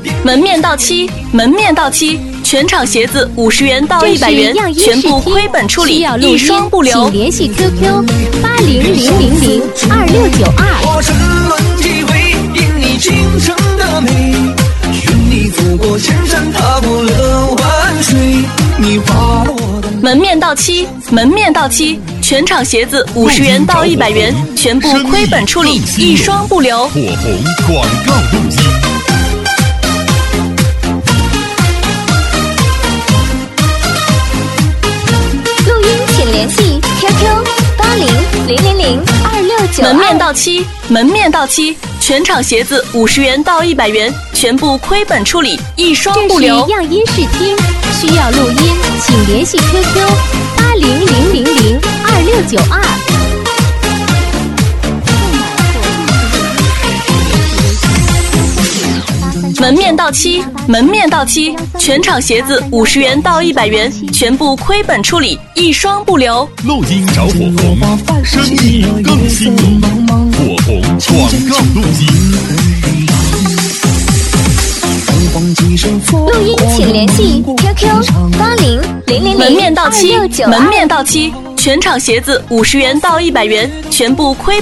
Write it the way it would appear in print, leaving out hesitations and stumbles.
门面到期，门面到期，全场鞋子50元到100元，全部亏本处理，一双不留。 请联系 QQ8000022692。 我沉沦体会，因你倾城的美，愿你走过千山，踏过了万水，你滑落的。 门面到期，门面到期，全场鞋子50元到100元，全部亏本处理，一双不留。 火红广告录音。 联系 QQ8000022692。 门面到期，门面到期，全场鞋子50元到100元，全部亏本处理，一双不留。 这是样音试听，需要录音，请联系 QQ8000022692。 门面到期，门面到期，全场鞋子50元到100元，全部亏本处理，一双不留。 录音找火红，生意更新颖。火红广告录音。 录音请联系 QQ8000022692。 门面到期，门面到期，全场鞋子50元到100元，全部亏。